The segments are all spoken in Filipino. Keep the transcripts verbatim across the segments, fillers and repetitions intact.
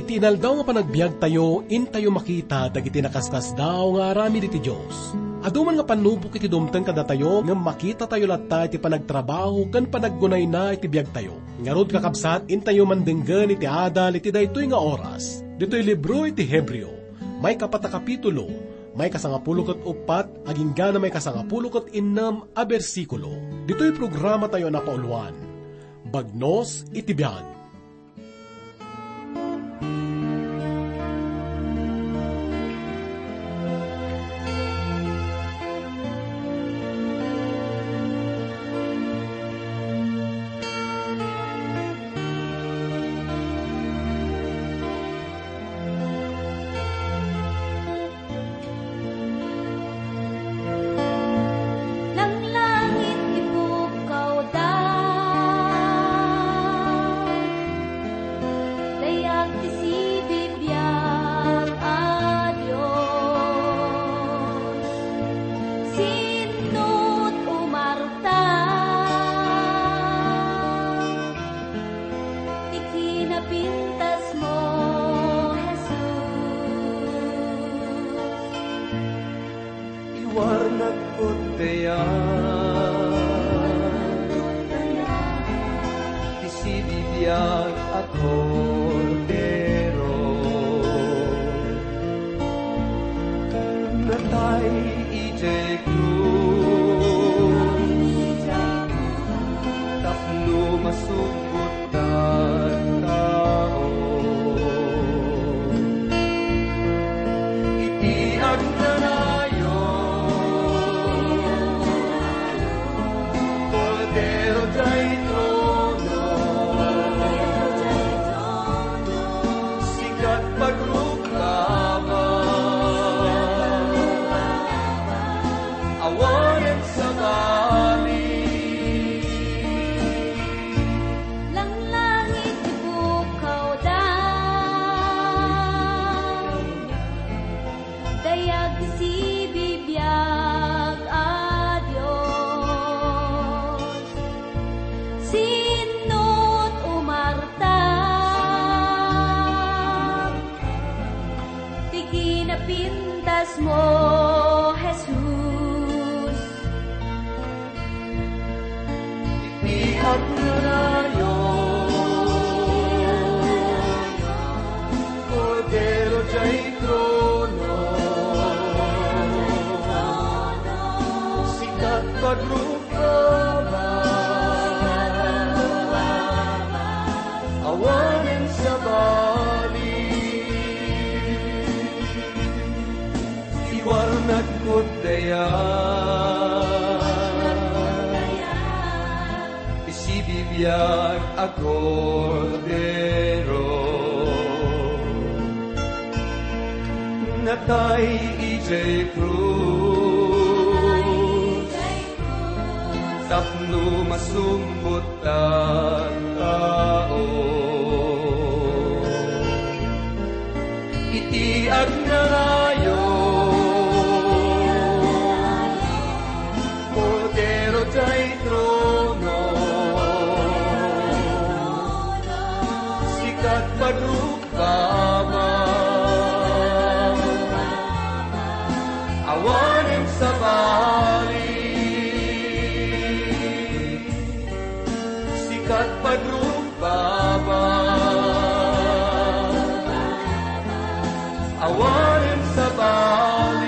Iti inaldaw nga panagbiag tayo, in tayo makita, dagiti nakaskas daw nga arami diti Diyos. Aduman nga panubok iti dumteng kada tayo, nga makita tayo latta iti panagtrabaho, kan panaggunay na iti biag tayo. Ngarod kakabsat, in tayo mandenggan iti adal, iti daytoy nga oras. Dito'y libro iti Hebreo, may kapata kapitulo, may kasangapulukot upat, aging gana may kasangapulukot innam a bersikulo. Dito'y programa tayo na pauluan. Bagnos iti biag. Pintas mo, Jesus. Ipihat na rayo, Cordero jay trono, sikat paglupama, awanin sa bali. Warnat kudaya, isibibiyag a Cordero, natay ijay cruz, tapno masumbot ang tao, iti agnarayo. Jay trono, sikat paglupama, awanin sa bali, sikat paglupama, awanin sa bali.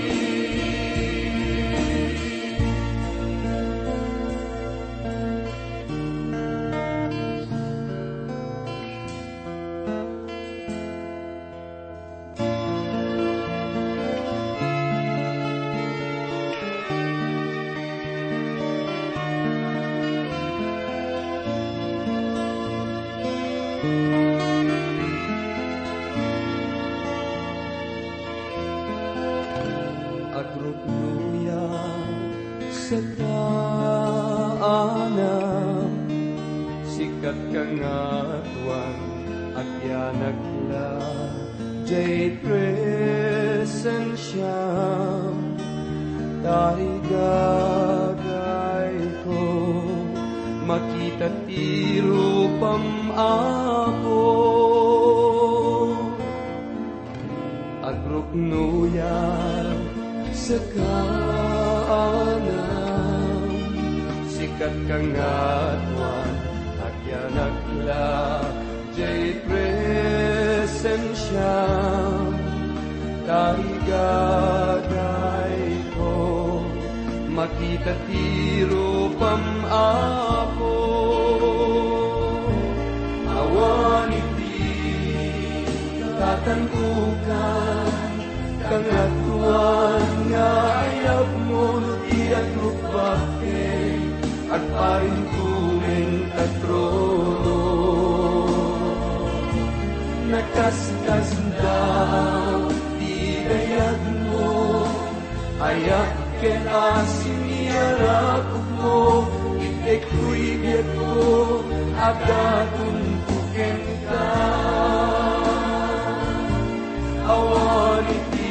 Agrupnuya sa kaanam, sikat kangatuan at yanagla, jay presensyam, tarigagay ko, makita ti rupam ako. nuya sa kaanam, sikat kangatwan agyanakla jay presensya tarigagay ko makita tiro pamapo awan iti tatandukan kangatuan nga ayab mo nuti at lupake at parin tuming tatrono nakaskas daw di gayag mo ayak ken asim iyarakot mo itek ko'y biyag ko agatun kuken ka awan iti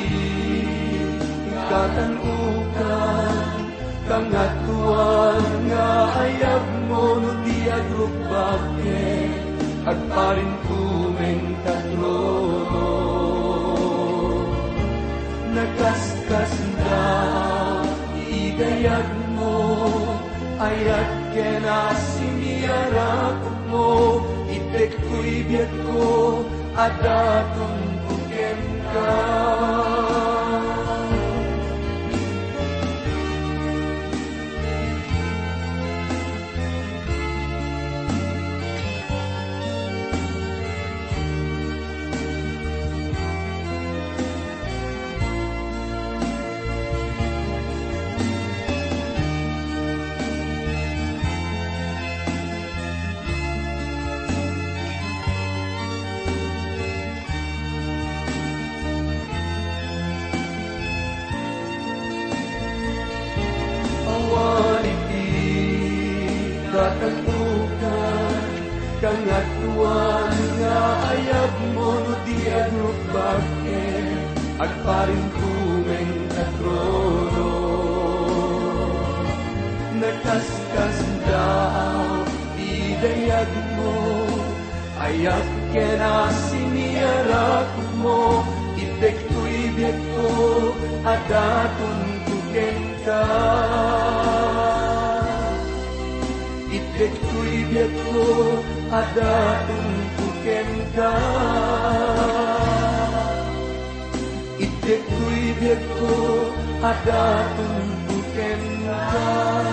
katanukan kangatuan nga ayab mo no di agrupake agparin kumeng tatrono nakaskas na igayag mo ayat kenasimiyarakot mo itek ko'y biyag ko adatong kuken ka katandukan kangatuan nga ayab mo no di agrupake agparin kumeng tatrono nakaskas daw di dayag mo ayab kenasimiyarakot mo itek to'y biyag ko adatun kuken ka itek ko'y biyag ko adatun kuken ka itek ko'y biyag ko adatun kuken ka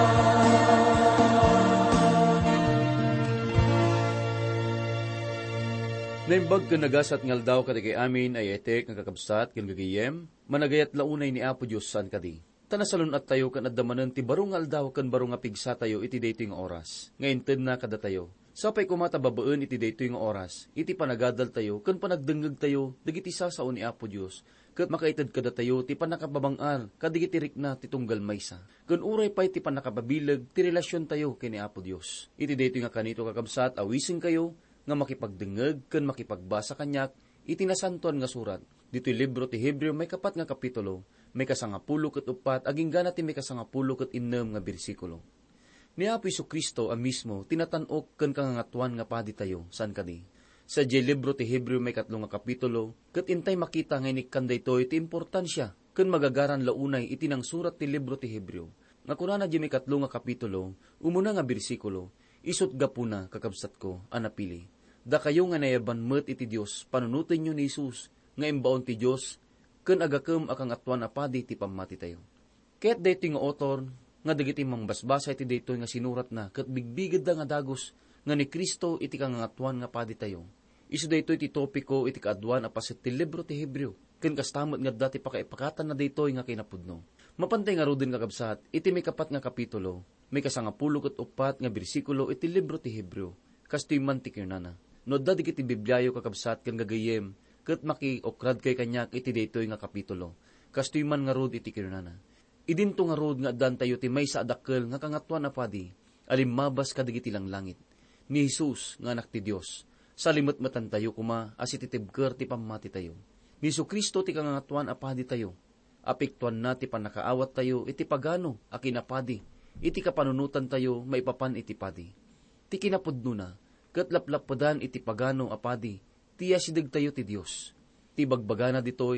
Naimbag ka nagasat ngal daw kati kay amin ay etek ng kakabsat ken gagayem managayat launay ni Apo Diyos san kadi. Tanasalon at tayo kan addamanen ti barong aldaw kan barong nga pigsa tayo iti daytoy nga oras. Ngayon ten na kada tayo. Sapay kumata babaan iti daytoy nga oras. Iti panagadal tayo kan panagdengeg tayo dagiti sasaon ni Apo Dios. Ket makaited kada tayo ti panakababangar kadigiti rikna ti tunggal maysa. Ken uray pay ti panakababileg ti relasyon tayo ken ni Apo Dios. Iti daytoy nga kanito kakabsat awising kayo nga makipagdengeg ken makipagbasa kanyak iti nasantuan nga surat. Dito'y libro ti Hebreo may kapat nga kapitulo, may kasangapulo ket upat, aging gana ti may kasangapulo ket innem nga bersikulo. Ni Apo Jesu-Kristo a mismo, tinatanok ken kangangatuan nga padi tayo, san kadi. Sa di libro ti Hebreo may katlo nga kapitulo, ket intay makita nga inikkan daytoy ti importansya, ken magagaran launay iti nang surat ti libro ti Hebreo. Nga kunana di may katlo nga kapitulo, umuna nga bersikulo, isut gapuna kakabsat ko, anapili. Da kayo nga nayaban met iti Dios, panunutin nyo ni Jesus, nga imbaon ti Diyos, ken agakem akang atwan apadi ti pamati tayo. Ket daytoy nga author, nga dagiti mangbasbasa iti daytoy nga sinurat na, ket bigbiged da nga dagos, nga ni Kristo iti kangangatwan nga padi tayo. Isu daytoy ti topiko iti kaadwan apaset ti libro ti Hebreo, ken kastamot nga dati pakaipakatan na daytoy nga kinapudno. Mapantay nga rudin kakabsat, iti may kapat nga kapitulo, may kasangapulo ket upat nga bersikulo iti libro ti Hebreo, kastoy man ti kinana. No dadi kiti Bibliayo kakabsat ken gagayem, ket makiokrad kay kanyak iti daytoy nga kapitulo. Kastoy man nga rod iti kinunana. Idinto nga rod nga addan tayo ti maysa adakkel nga kangatuan a padi, alimmabas kadigiti lang langit. Ni Jesus nga anak ti Dios. Salimot-matan tayo kuma as iti tibker ti pamati tayo. Ni Jesu-Kristo ti kangatuan a padi tayo. Apektuan na ti panakaawat tayo iti pagano a kinapadi. Iti kapanunutan tayo maipapan iti padi. Ti kinapudno na ket laplapadan iti pagano a padi. Tiya sidag tayo ti Diyos. Ti bagbagana ditoy,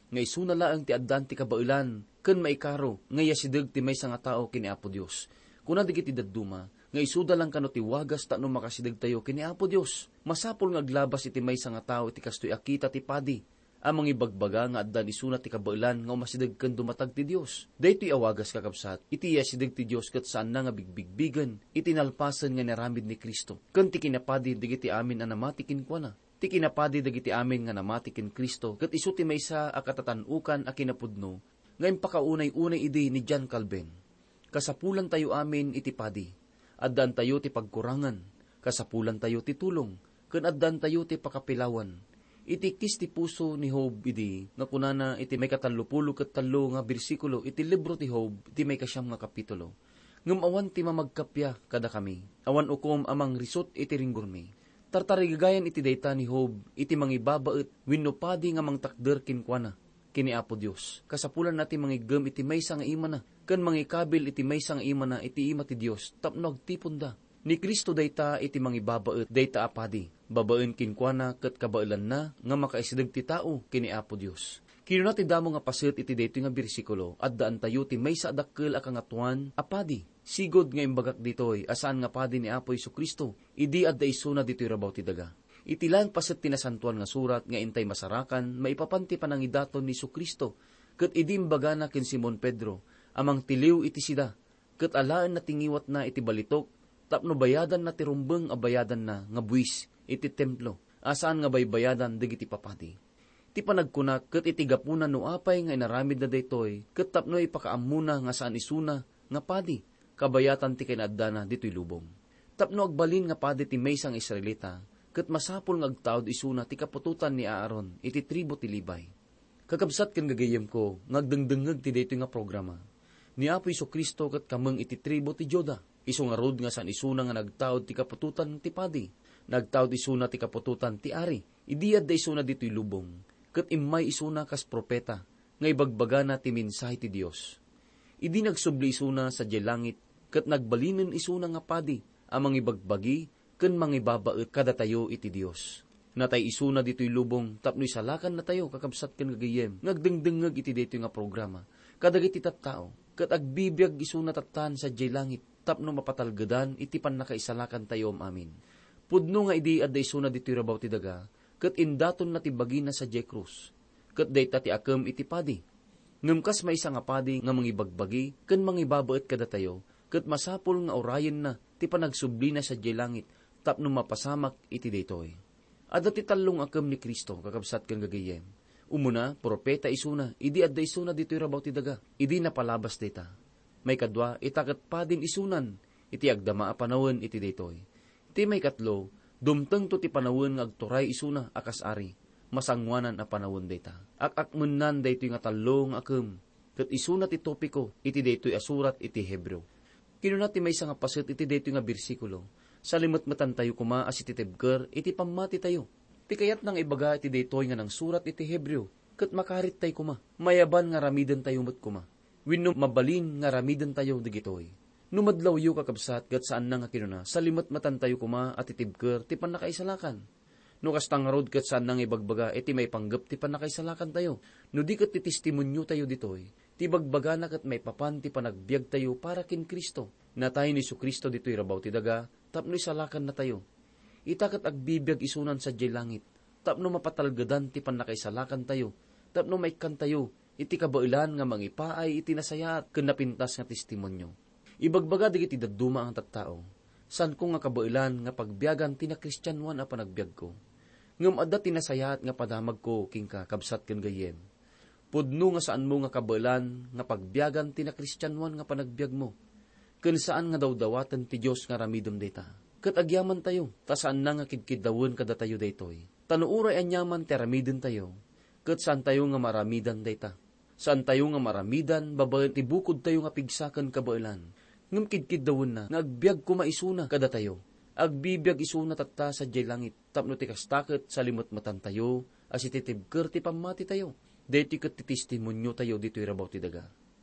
nga isuna laang ti addan ti kabailan, ken maikaro, nga yasideg ti maysa nga tao kini Apo Dios. Kuna digiti dadduma, nga isuda lang kano ti wagas tano makasideg tayo kini Apo Dios. Masapol nga aglabas iti maysa nga tao iti kastoy akita ti padi. Amang ibagbaga nga addan isuna ti kabailan nga umasideg ken dumatag ti Dios. Daytoy awagas kakabsat, iti yasideg ti Dios ket saan na nga bigbigbigan, iti nalpasen nga naramid ni Kristo. Ken ti kinapadi digiti amin a namati kenkuana. Ti kinapadi dagiti amin nga namati ken Kristo, ket isu ti maysa a katatanukan a kinapudno, nga impakaunay-unay idi ni John Calvin. Kasapulan tayo amin iti padi, addan tayo ti pagkurangan, kasapulan tayo ti tulong, ken addan tayo ti pakapilawan. Iti kis ti puso ni Job idi, nga kunana iti may katallupulo ket tallo nga bersikulo, iti libro ti Job, iti may kasyam nga kapitulo. Ngem awan ti mamagkapya kada kami, awan ukom amang risot iti ringgurmi. Tartarigayan iti dayta ni Job, iti mangibabaet, wenno padi nga mangtakder kinkwana, kini Apo Dios. Kasapulan nati mangigem iti maysa nga ima na, ken mangikabil iti maysa nga ima na, iti ima ti Dios, tapno agtipon da. Ni Kristo dayta iti mangibabaet, dayta apadi, babaen kinkwana ket kabailan na, nga makaisideg ti tao, kini Apo Dios. Kino na ti damo nga paset iti daytoy nga bersikulo, addaan tayo ti maysa adakkel a kangatuan, apadi. Sigod nga imbagak ditoy, asaan nga padi ni Apo Jesu-Kristo, idi adda isuna ditoy rabaw ti daga. Itilang paset tinasantuan nga surat, nga intay masarakan, maipapanti panangidaton ni Jesu-Kristo, ket idi imbaga na ken Simon Pedro, amang tiliw iti sida, ket alaan na tingiwat na iti balitok, tapno bayadan na ti rumbeng a bayadan na, nga buwis, iti templo, asaan nga baybayadan digiti papadi. Ti panagkunak, ket iti gapunan no apay nga inaramid na daytoy, ket tapno ipakaamuna nga saan isuna, nga padi, kabayatan ti kinadana dito'y lubong. Tapno agbalin nga padi ti maysang Israelita, ket masapol nga agtaod isuna ti kapututan ni Aaron, iti tribo ti Libay. Kakabsat ken gagayem ko, ngagdengdengeg ti daytoy nga programa. Ni Apo Jesu-Kristo ket kameng iti tribo ti Juda, isu nga rod nga saan isuna nga nagtaod ti kapututan ti padi, nagtaod isuna ti kapututan ti ari, idiyad da isuna dito'y lubong, ket immay isuna kas propeta, nga ibagbaga na ti mensahe ti Dios. Idi nagsubli isuna sa langit, ket nagbalinen isuna nga padi, amang ibagbagi, ken mangibabaet kada tayo iti Dios. Natay isuna dito'y lubong, tapno isalakan na tayo, kakabsat ken gagayem, ngagdengdengeg iti dito'y nga programa. Kadagiti tattao, ket agbibiyag isuna tattan sa langit, tapno mapatalgedan, iti pannakaisalakan tayo amin. Pudno nga idi adda isuna dito'y rabaw ti daga, ket indaton na ti bagina sa krus, ket dayta ti akem iti padi. Ngem kas maysa nga padi nga mangibagbagi, ken mangibabaet kada tayo, ket masapol nga orayen na, ti panagsubli na sa langit, tapno mapasamak iti daytoy. Adda ti tallong akem ni Kristo, kakabsat ken gagayem. Umuna, propeta isuna, idi adda isuna dito'y rabaw ti daga, idi napalabas dayta. May kadwa, itaket padin isunan, iti agdama a panawon iti daytoy. Iti may katlo, dumteng to ti panawon nga agturay isuna akas ari, masangwanan a panawon dayta. Ak-akmennan daytoy nga tallong akem, ket isuna ti topiko, iti daytoy asurat iti Hebreo. Kinuna ti maysa nga paset iti daytoy nga bersikulo, salimot-matan tayo kuma as iti tebker, iti pamati tayo. Ti kayat nang ibaga iti daytoy nga nang surat iti Hebreo, ket makarit tayo kuma, mayaban nga ramiden tayo met kuma. Wenno mabalin nga ramiden tayo digitoy. Numadlaw yu kakabsat, ket saan na nga kinuna, salimot-matan tayo kuma at itibker, ti panakaisalakan. No kastang rod ket saan nang ibagbaga, iti may panggap ti panakaisalakan tayo. No di ket ti testimonyo tayo ditoy, ti bagbaga na ket may papan ti panagbiag tayo para kin Kristo. Na tayo ni Jesu-Kristo dito'y rabaw ti daga, tapno isalakan na tayo. Itakat agbibiag isunan sa langit, tapno mapatalgadan ti panakaisalakan tayo, tapno maikan tayo, iti kabailan nga mangipaay iti nasaya ken napintas nga testimonyo. Ibagbaga digiti dadduma ang tattao, san ko nga kabailan nga pagbiagan ti na Kristyanuan a panagbiag ko. Ngem adda tinasayat nga padamag ko king ka kabsat ken gayem. Pudno nga saan mo nga kabailan nga pagbiagan ti na Kristyanuan nga panagbiag mo. Ken saan nga dawdawaten ti Dios nga ramidem dayta. Ket agyaman tayo, ta saan na nga kidkidawon kada tayo daytoy. Tanuuray anyaman ti ramiden tayo. Ket saan tayo nga maramidan dayta. Saan tayo nga maramidan babaen ti bukod tayo nga pigsaken kabailan. Ngem kidkidawon na nga agbiag ko maisuna kada tayo. Agbibiyag isuna tatta sa langit, tapno ti kastaket salimot matan tayo, as iti tibker ti pamati tayo. Deti ket ti testimonyo tayo dito'y rabaw ti daga.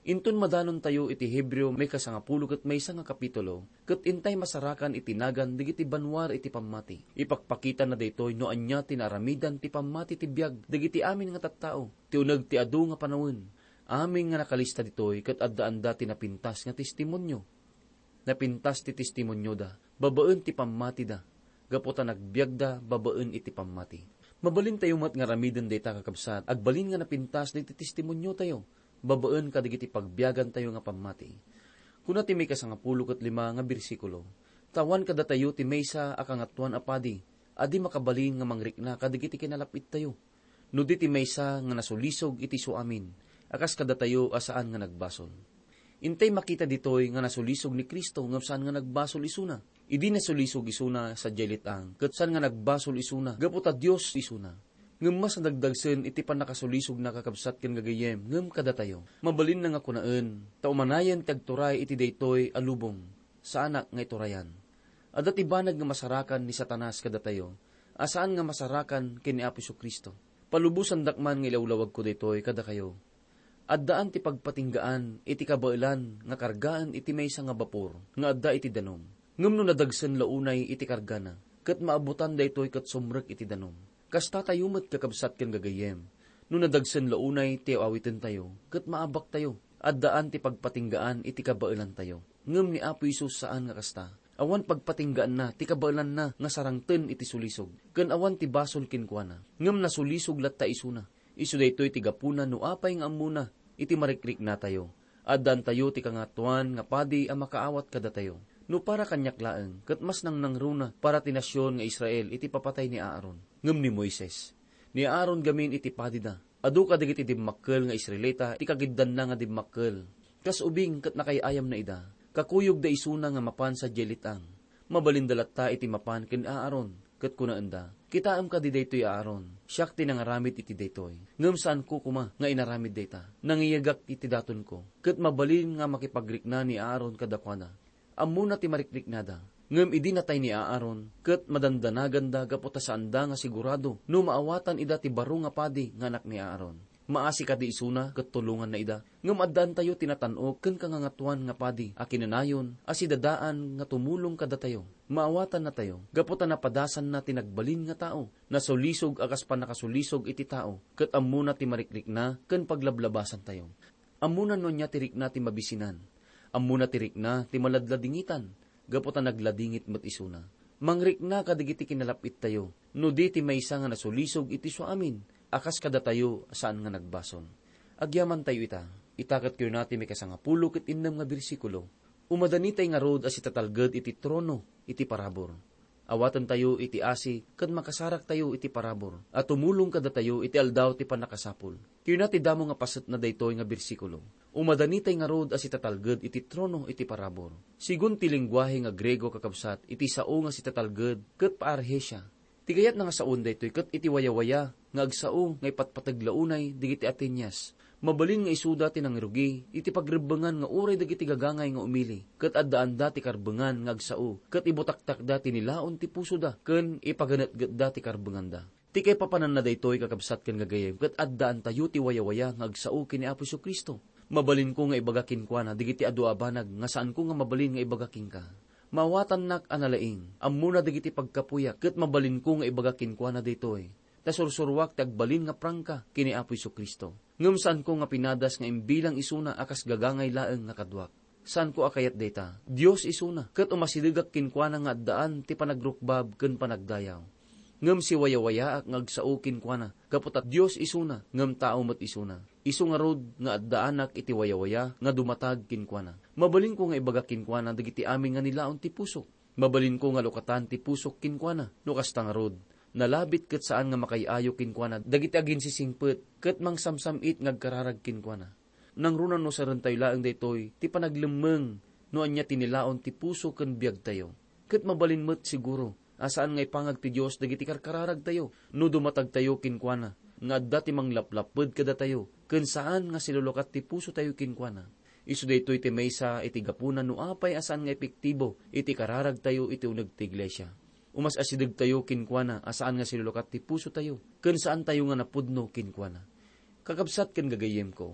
Inton madanon tayo iti Hebreo may kasangapulo ket may nga kapitulo, ket intay masarakan itinagan digiti banwar iti pammati. Ipakpakita na daytoy no anya tinaramidan ti pammati ti biag digiti amin nga tattao. Ti uneg ti adu nga panawon. Amin nga nakalista ditoy ket addaan da ti napintas nga testimonyo. Napintas ti testimonyo da, babaen ti pammati da. Gaputa nagbiag da, babaen iti pammati. Mabalin tayo mat nga ramiden dayta kakabsat, agbalin nga napintas diti testimonyo tayo. Babaen kadigiti pagbiagan tayo nga pammati. Kuna ti may kasangapulo ket lima nga bersikulo, tawan kada tayo ti maysa akangatuan apadi, adi makabalin nga mangrikna kadigiti kinalapit tayo. No di ti maysa nga nasulisog iti suamin, akas kada tayo asaan nga nagbasol. Intay makita ditoy nga nasulisog ni Kristo ngem saan nga nagbasol isuna. Idi nasulisog isuna sa jelitang, ket saan nga nagbasol isuna, gaputa Dios isuna. Ngem mas nadagdagsen iti panakasulisog na kakabsat ken gagayem ngem kada tayo. Mabalin na nga kunaen, taumanayan tagturay iti daytoy alubong sa anak nga iturayan. Adda ti banag nga masarakan ni Satanas kada tayo, asaan nga masarakan ken ni Apo Kristo. Palubusan dakman nga ilawlawag ko daytoy kada kayo. Addaan ti pagpatinggaan iti kabaelan nga kargaan iti maysa nga bapor nga adda iti danom. Ngem no nadagsen launay iti kargana, ket maabutan daytoy ket sumrek iti danom. Kasta tayo mat kakabsat ken gagayem. No nadagsen launay ti awitin tayo, ket maabak tayo. Addaan ti pagpatinggaan iti kabaelan tayo. Ngem ni Apo Isus saan nga kasta? Awan pagpatinggaan na ti kabaelan na nga sarangten iti sulisog. Ken awan ti basol kenkuana. Ngem nasulisog latta isuna. Isu daytoy ti gapuna no apay nga ammuna iti marikrik na tayo. Addaan tayo ti kangatuan nga padi a makaawat kada tayo. No para kanyak laeng, ket mas nang nangruna para ti nasyon nga Israel iti papatay ni Aaron. Ngem ni Moises, ni Aaron gamin iti padida. Adu kadagiti dimmakkel nga Israelita, ti kagiddan na nga dimmakkel. Kas ubing ket nakayayam na ida, kakuyog da isuna nga mapan sa jelitang. Mabalindalatta iti mapan ken Aaron, ket kunaenda. Kitaam ka di daytoy Aaron, siyak ti nangaramid iti daytoy. Ngem saan ko kuma nga inaramid dayta, nangiyagak iti daton ko. Ket mabalin nga makipagrikna ni Aaron kadakwana. Ammuna ti marikrik nada. Ngem idi natay ni Aaron, ket madandanagan gaputa sa anda nga sigurado, no maawatan ida ti baro nga padi nga anak ni Aaron. Maasi ka di isuna, ket tulungan na ida. Ngem addaan tayo tinatanog, ken kangangatuan nga padi, a kinanayon, asidadaan nga tumulong kada tayo. Maawatan na tayo, gaputa napadasan na tinagbalin nga tao, nasulisog akas pa nakasulisog iti tao, ket ammuna ti marikrik na, ken paglablabasan tayo. Ammuna no niya tirik na ti mabisinan. Ammuna tirik na ti maladladingitan, gaputa nagladingit met isuna. Mangrik na kadigiti kinalapit tayo, no di ti maysa nga nasulisog iti so amin, akas kada tayo saan nga nagbason. Agyaman tayo ita, itakat kayo natin may kasangapulo ket innam nga bersikulo. Umadanitay nga rod as itatalged iti trono, iti parabor. Awatan tayo iti asi, kad makasarak tayo iti parabor, at tumulong kada tayo iti aldaw ti panakasapul. Kayo nati damo nga paset na daytoy nga bersikulo. Umadanitay nga rod as itatalged iti trono iti parabor. Sigun ti lingwahe nga Grego kakabsat, iti sao nga si tatalged, ket paarhesya. Tigayat na nga saon daytoy, ket iti wayawaya, nga agsao nga ipatpataglaunay, digiti Atenyas. Mabalin nga isuda ti nang rugi, iti pagrebengan nga uray dagiti gagangay nga umili, ket addaan dati karbengan nga agsao, ket ibutaktak dati nilaon ti puso da, ken ipaganetget dati karbengan da. Ti kay papanan na daytoy kakabsat ken gagayem, ket addaan tayo ti wayawaya nga agsao kini Apo Kristo. Mabalin ko nga ibagakin kwa na, digiti adu abanag, nga saan ko nga mabalin nga ibagakin ka. Mawatan nak analaing, ammuna digiti pagkapuyak, ket mabalin ko nga ibagakin kwa na daytoy. Tasursurwak tagbalin nga prangka kini Apo Kristo. Ngem saan ko nga pinadas nga imbilang isuna akas gagangay laeng nga kadwak. Saan ko akayat data? Dios isuna, ket umasidigak kinkwana nga addaan ti panagrukbab ken panagdayaw. Ngem si wayawaya ak ngagsao kinkwana, kaputat Dios isuna, ngem tao met isuna. Isu nga rod nga addaanak iti wayawaya nga dumatag kinkwana. Mabalin ko nga ibaga kinkwana dagiti amin nga nilaon ti pusok. Mabalin ko nga lukatan ti pusok kinkwana, no kasta nga rod. Nalabit ket saan nga makayayo kinkwana, dagiti agin sisingpet, ket mangsamsamit ngagkararag kinkwana. Nang runan no sa rentay laeng daytoy, ti panaglemeng, no anya tinilaon ti puso ken biag tayo. Ket mabalin met siguro, asaan nga ipangag ti Dios dagiti karkararag tayo, no dumatag tayo kinkwana, nga adda ti manglaplaped kada tayo, ken saan nga silulukat ti puso tayo kinkwana. Isu daytoy ti maysa iti gapunan no apay asaan nga epektibo, iti kararag tayo iti uneg ti iglesia. Umas asideg tayo kinkwana, asaan nga silulukat ti puso tayo, ken saan tayo nga napudno kinkwana. Kakabsat ken gagayem ko,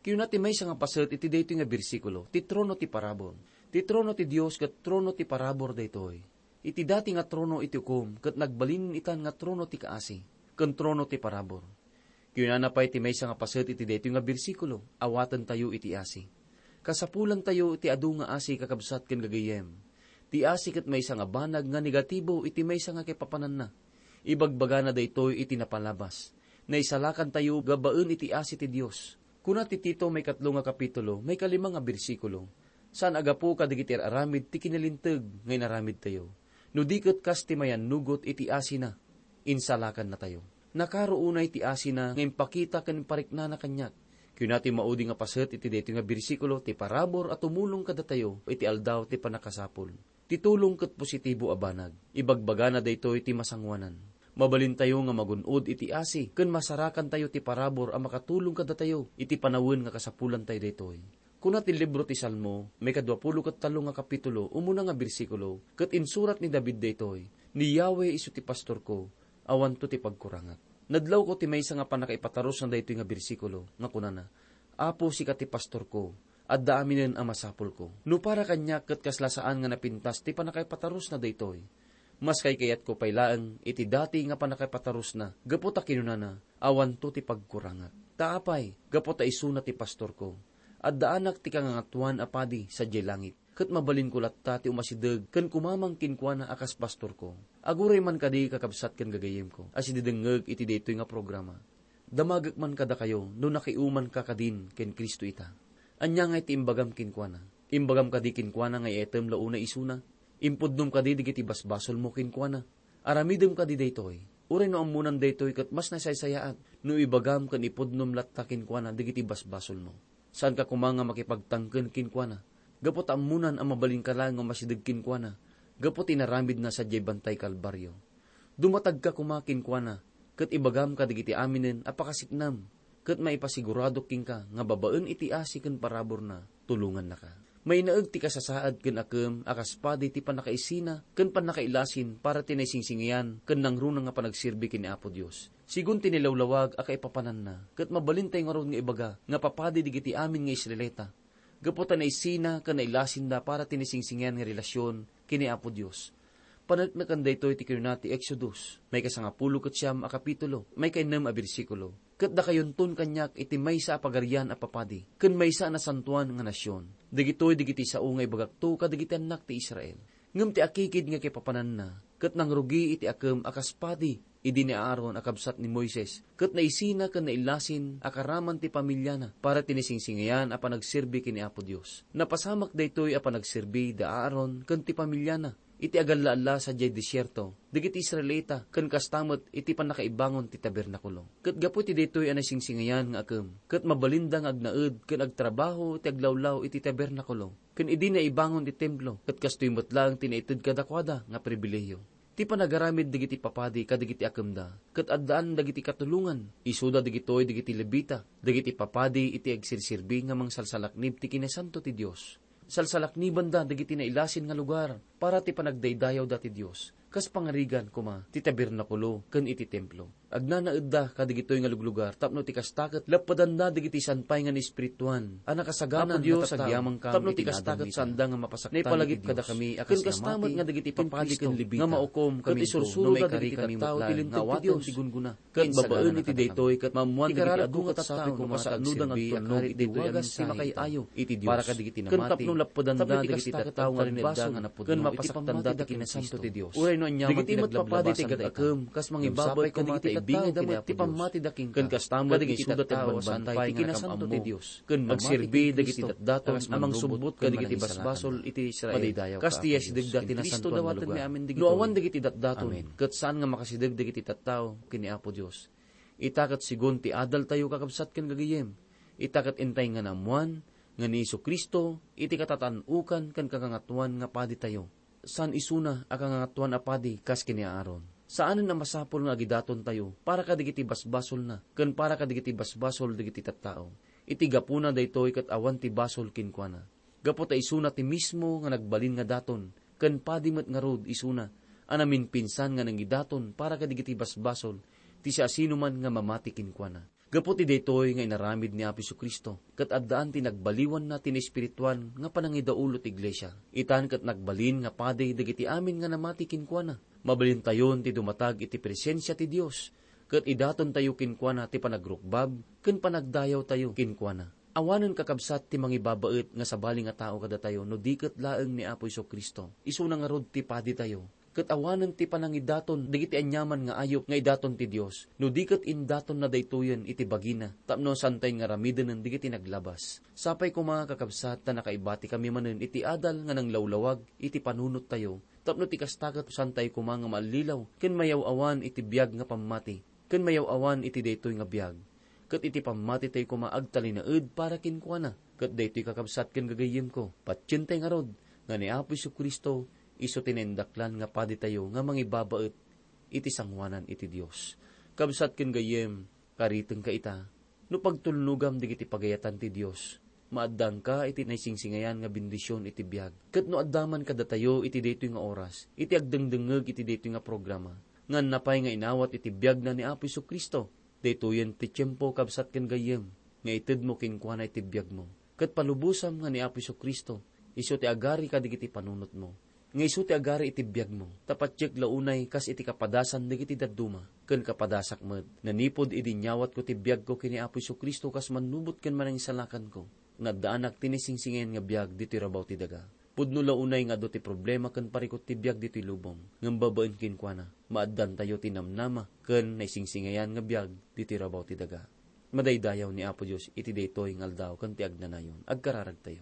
Kiyo na ti may nga paset iti dayto nga bersikulo, ti trono ti parabor. Ti trono ti Dios ket trono ti parabor daytoy. Iti dati nga trono iti ukom, ket nagbalin itan nga trono ti kaasi, ken trono ti parabor. Kiyo na napay ti may nga paset iti dayto nga bersikulo, awatan tayo iti asi. Kasapulan tayo iti adu nga asi kakabsat ken gagayem. Ti asi ket may nga banag nga negatibo iti may nga kipapanan na. Ibagbaga na daytoy iti napalabas. Naisalakan tayo gabaen iti asi ti Dios. Kuna ti Tito may katlo nga kapitulo, may kalima nga bersikulo. Saan agapo kadigiti aramid ti kinalinteg ngay naramid tayo. No diket kas ti mayan nugot iti asi na, insalakan na tayo. Nakaroonay ti asi na ngayon pakita ken parikna na kanyak. Kuna ti maudi nga paset iti dayto nga bersikulo ti parabor at tumulong kada tayo iti aldaw ti panakasapol. Titulong ket positibo a banag. Ibagbaga na daytoy ti masangwanan. Mabalin tayo nga magunod iti asi, ken masarakan tayo ti parabor a makatulong kada tayo, iti panawin nga kasapulan tayo daytoy. Kuna ti libro ti Salmo, may kadwapulo ket talo nga kapitulo, umuna nga bersikulo, ket insurat ni David daytoy, ni Yahweh isu ti pastor ko, awan to ti pagkurangat. Nadlaw ko ti maysa nga panakaipataros na daytoy nga bersikulo, nga kunana, Apo si ka ti pastor ko, at daaminen ang masapol ko. No para kanya ket kaslasaan nga napintas ti panakaipataros na daytoy. Mas kay kayat ko paylaeng iti dati nga panakapataros na, gapota kinunana, awan to ti pagkurangat. Taapay, gapota isuna ti pastor ko, at daanak ti kangangatuan apadi sa jay langit. Kat mabalin ko latta ti umasideg, kan kumamang kinkwana akas pastor ko. Aguray man kadi kakabsat kan gagayim ko, as ididengeg iti daytoy nga programa. Damagak man kada kayo, no nakiuman ka kadin ken Kristo ita. Anya nga iti imbagam kinkwana. Imbagam kadi kinkwana nga etem launa isuna. Impudnom ka di digiti basbasol mo kinkwana. Aramidem ka di daytoy. Uray no amunan daytoy kat mas nasaysayaat. No ibagam kan ipudnom latta kinkwana digiti basbasol mo. Saan ka kumanga makipagtangken kinkwana? Gapot amunan ang mabalin ka lang ang masidig kinkwana. Gapot inaramid na sa jay bantay kalbaryo. Dumatag ka kumakinkwana. Kat ibagam ka digiti aminen apakasiknam. Kat maipasigurado king ka nga babaen iti asi ken parabor na tulungan na ka. May naeg ti kasasaad ken akem akas padi ti panakaisina ken panakailasin para tinaysingsingian ken nangrunang nga panagsirbi ken ni Apo Dios. Sigun tinilawlawag a kaipapanan na ket mabalintay nga ron nga ibaga nga papadi digiti amin nga Israelita. Gaputan na isina ken nailasin da para tinaysingsingian nga relasyon ken ni Apo Dios. Panagnakan daytoy ti kinunati Exodus. May kasangapulo ket siyam a kapitulo, may kainem a bersikulo. Ket da kayunton kanyak iti maysa a pagarian a papadi, ken maysa na santuan nga nasyon. Dagitoy digiti sao nga ibagakto kadigiti anak ti Israel. Ngem ti akikid nga kipapanan na, ket nangrugi iti akem akas padi, idi ni Aaron akabsat ni Moises, ket naisina ken nailasin akaraman ti pamilya na para tinisingsingayan a panagsirbi ken ni Apo Dios. Napasamak daytoy a panagsirbi da Aaron ken ti pamilya na. Iti agalla sa jay disyerto, digiti Israelita, ken kastamot iti panakaibangon ti tabernakulo. Ket gapu ti daytoy anay singsingayan nga akem, ket mabalindang agnaed ken agtrabaho ti aglawlaw iti tabernakulo. Ken idi na ibangon ti templo, ket kastoy metlang tinaited kadakwada nga pribilehiyo. Ti panagaramid digiti papadi kadigiti akemda, ket addaan dagiti katulungan, isuda digitoy digiti lebita, digiti papadi iti agsirsirbi nga mangsalsalaknib ti kinasanto ti Dios. Salsalakniban da digiti na ilasin nga lugar para ti panagdaydayaw dati Dios. Kas pangarigan kuma ti tabernakulo ken iti templo. Agnanaed da kadigitoy nga luglugar tapno ti kastaket lappadan da digiti sanpay nga ni espirituan. Ana kasaganan Dios agyamang kam tapno ti kastaket sanda nga mapasaktan naipalagip kada kami akas kastamot nga digiti papadi ken libita nga maukom kami isursuro da digiti tattao ti linteg ti Dios sigunguna. Ket babaen iti daytoy ket mamuan digiti adu nga tattao nga masanudan at tulnog iti wagas ti makayayo iti Dios. Para kadigiti namati lappadan da digiti tattao nga rinedda nga napudno ken mapasaktan da ti kinasanto ti Dios. Uray no anya digiti met papadi ti gagakem kas mangibabay kadigiti ibingay damo ti pamati daking ken kastamot digiti tattao sanpay nga kinasanto ti Dios. Ken magsirbi digiti daton amang sumbot kadigiti basbasol iti Israel. Kas ti yasideg dati na santo dawatan mi amin digiti. No awan digiti daton ket saan nga makasideg digiti tattao ken ni Apo Dios. Itaket sigon ti adal tayo kakabsat ken gagayem. Itaket intay nga namuan nga ni Jesu-Kristo iti katatanukan ken kangangatuan nga padi tayo. San isuna a kangangatuan a padi kas ken ni Aaron. Saanen na masapol nga agidaton tayo para kadigiti basbasol na ken para kadigiti basbasol digiti tattao. Iti gapuna daytoy ket awan ti basol kinkwana. Gapu ta isuna ti mismo nga nagbalin nga daton ken padi met nga rod isuna anamin pinsan nga nangidaton para kadigiti basbasol ti siasino man nga mamati kinkwana. Gaputi daytoy nga inaramid ni Apo Kristo, kat addaan ti nagbaliwan na tinespirituan nga panangidaulo ti iglesia. Itan kat nagbalin nga paday dagiti amin nga namati kinkwana. Mabalin tayon ti dumatag iti presensya ti Dios, kat idaton tayo kinkwana ti panagrukbab, ken panagdayaw tayo kinkwana. Awanen kakabsat ti mangibabaet nga sabali nga tao kada tayo no diket laeng ni Apo Kristo. Isu nga rod ti padi tayo. Ket awanen ti panangidaton digiti anyaman nga ayop nga idaton ti Dios. No diket indaton na daytoyen iti bagina tapno santay nga ramiden digiti naglabas. Sapay ko mga kakabsat ta nakaibati kami manen iti adal nga nang lawlawag iti panunot tayo. Tapno ti kastakat santay ko mga malilaw ken mayaw awan iti biag nga pamati. Ken mayaw awan iti daytoy nga biag. Ket iti pamati tayo ko maagtalinaed para kinkwana. Ket daytoy kakabsat ken gagayem ko. Patyentay nga rod nga ni Apo Kristo iso tinendaklan nga padi tayo nga mangibabaet iti sangwanan iti Dios. Kabsat ken gayem kariteng ka ita no pagtulnugam digiti pagayatan ti Dios. Maaddang ka iti naisingsingayan nga bendisyon iti biag. Ket no addaman kada tayo iti daytoy nga oras, iti agdengdengeg iti daytoy nga programa. Ngan napay nga inawat iti biag na ni Apo Kristo. Daytoyen ti tiempo kabsat ken gayem nga ited mo kinkwana iti biag mo. Ket palubusam nga ni Apo Kristo, iso ti agari ka digiti panunot mo. Nga isu ti agari iti biag mo, tapatyek launay kas iti kapadasan digiti dadduma, ken kapadasak med. Nanipod idi nyawat ko ti biag ko kini Apo Kristo kas manubot ken manang isalakan ko. Naddaanak tinisingsingen nga biag diti rabaw ti daga. Pudno launay nga do ti problema ken parikot ti biag diti lubong, ngem babaen kinkwana. Maaddan tayo ti namnama ken naisingsingayan nga biag diti rabaw ti daga. Madaydayaw ni Apo Dios iti daytoy nga aldaw ken ti agnanayon. Agkararag tayo.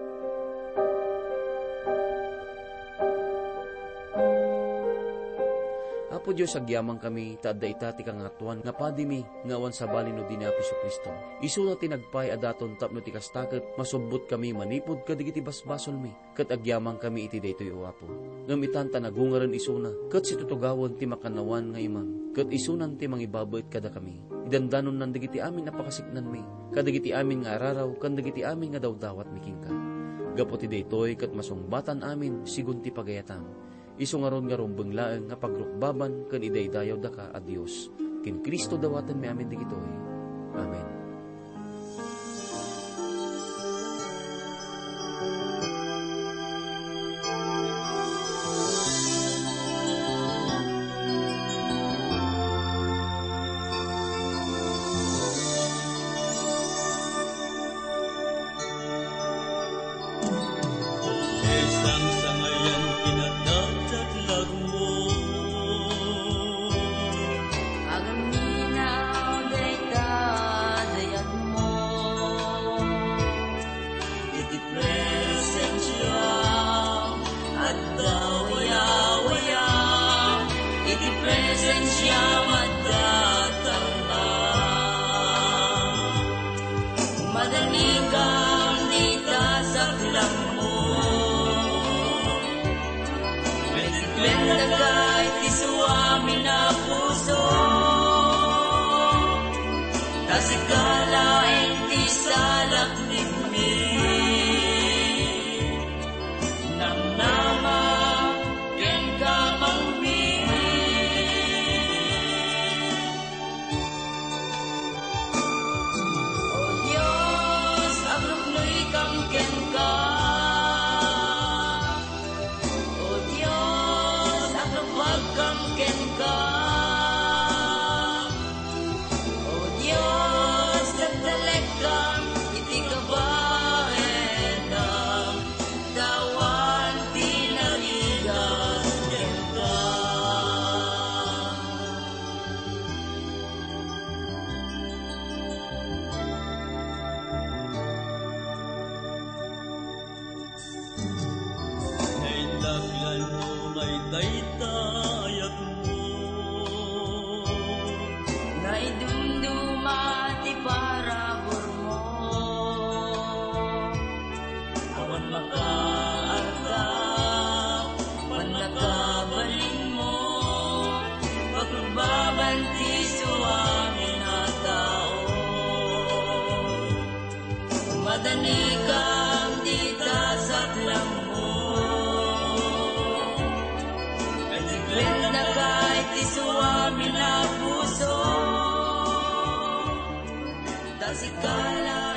Apo Diyos, agyamang kami, taadda ita ti kangatuan, nga padimi, ngawan sa bali no din Apo Kristo. Isu na tinagpay adaton tapno ti kastaket, masubot kami manipod kadigiti basbasol mi, kat agyamang kami iti daytoy o Apo. Ngam itanta nagungaran isu na, kat situtugawan ti makanawan nga imam, kat isunan ti mangibabait kada kami. Idandanon nan digiti amin napakasiknan mi, kadigiti amin nga araraw, kandigiti amin nga dawdawat mikingka. Gaputi daytoy kat masungbatan amin, sigun ti pagayatam. Isu nga ron nga rumbeng laeng nga pagrukbaban ken idaydayaw daka a Dios. Ken Kristo dawatan mi amin digitoy. Amen. sikala